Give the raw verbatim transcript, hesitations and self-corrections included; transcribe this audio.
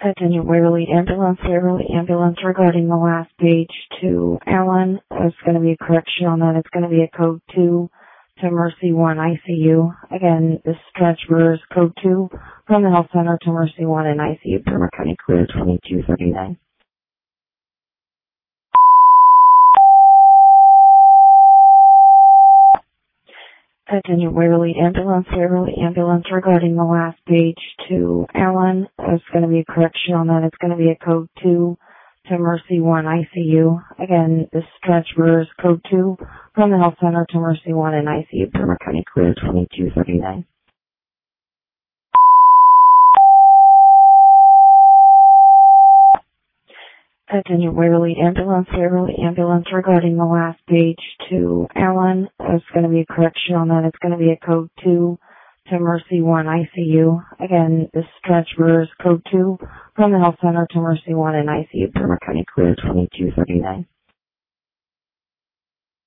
Attention Waverly Ambulance, Waverly Ambulance regarding the last page to Allen. There's going to be a correction on that. It's going to be a code two to Mercy one I C U. Again, this transfer is code two from the health center to Mercy one in I C U. Bremer County clear twenty-two thirty-nine. Attention Waverly Ambulance, Waverly Ambulance regarding the last page to Allen. There's going to be a correction on that. It's going to be a code two to Mercy one I C U. Again, this transfer is code two from the health center to Mercy one in I C U. Bremer County clear twenty-two thirty-nine. Attention Waverly Ambulance, Waverly Ambulance regarding the last page to Allen. There's going to be a correction on that. It's going to be a code two to Mercy one I C U. Again, this transfer is code two from the health center to Mercy one in I C U. Bremer County clear twenty-two thirty-nine.